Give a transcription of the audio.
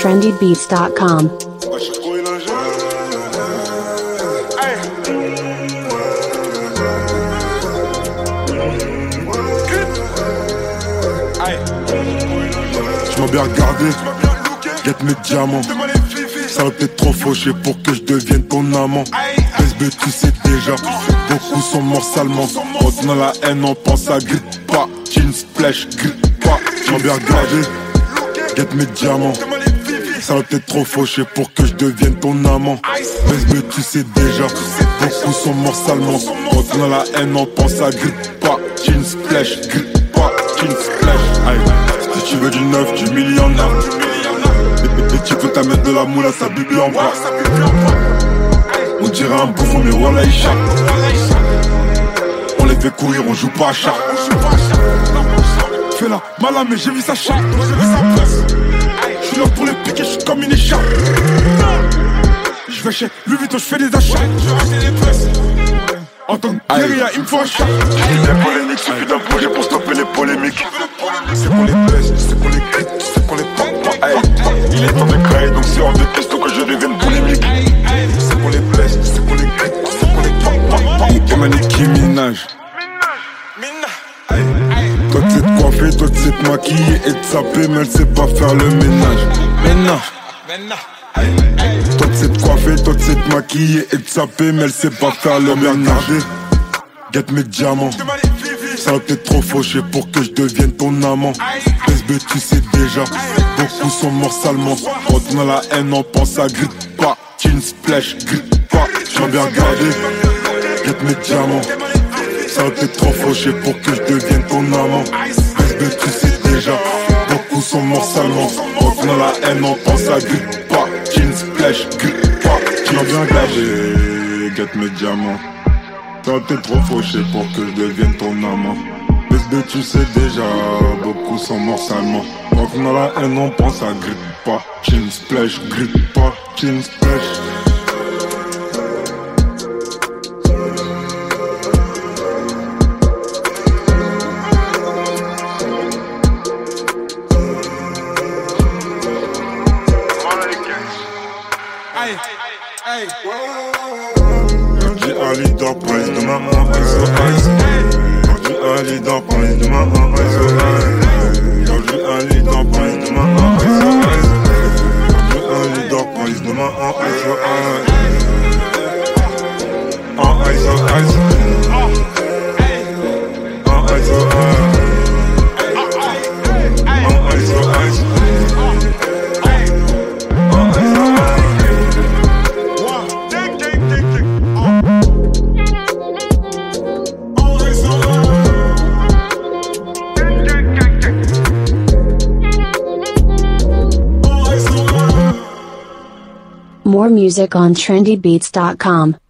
trendybeats.com. Tu m'as bien regardé, guette mes diamants. Ça va peut-être trop fauché pour que je devienne ton amant. SB tu sais déjà, beaucoup sont morts salement. Quand on a la haine on pense à grip pas, jeans splash, grip pas. Tu m'as bien regardé, guette mes diamants. Ça va peut-être trop fauché pour que je devienne ton amant. SB tu sais déjà, beaucoup sont morts salement. Quand on a la haine on pense à grip pas, jeans splash, grip pas, jeans splash. Aïe. Si tu veux du neuf, du millionnaire. Et tu peux t'amener de la moula, ça bibi en bas. On dirait un bouffon, mais voilà il chape. On les fait courir, on joue pas à chat. Fais la malade, mais j'ai vu sa chatte. Je suis là pour les piquer, je suis comme une écharpe. Je vais chez Louis Vuitton, je fais des achats. En tant que guérilla, il me faut un chat. J'ai des polémiques, suffit d'un projet pour stopper les polémiques. C'est pour les buzz, c'est pour les crits, c'est pour les papas. Il est temps de créer, donc c'est hors de question que je devienne polémique. C'est pour les buzz, c'est pour les crits, c'est pour les papas. Et Nicki Minaj. Toi tu sais te coiffer, toi tu sais te maquiller et te saper, mais elle sait pas faire le ménage. Toi tu sais te coiffer, toi tu sais te maquiller et te saper, mais elle sait pas faire le ménage. Guette mes diamants. Ça va peut-être trop fauché pour que je devienne ton amant. SB tu sais déjà, beaucoup sont morts salement. Quand on a la haine on pense à grip pas, jeans splash, grip pas. Tu m'as bien regardé, guette mes diamants. Ça va peut-être trop fauché pour que je devienne ton amant. SB tu sais déjà, beaucoup sont morts salement. Quand on a la haine on pense à grip pas, jeans splash, grip pas. Tu m'as bien regardé, guette mes diamants. Ça va peut-être trop fauché pour que je devienne ton amant. SB tu sais déjà, beaucoup sont morts salement. Quand on a la haine on pense à grip pas, jeans splash, grip pas, jeans splash. Un leader price de ma main, un leader price de ma main, un leader price de ma main, un leader price de ma More music on trendybeats.com.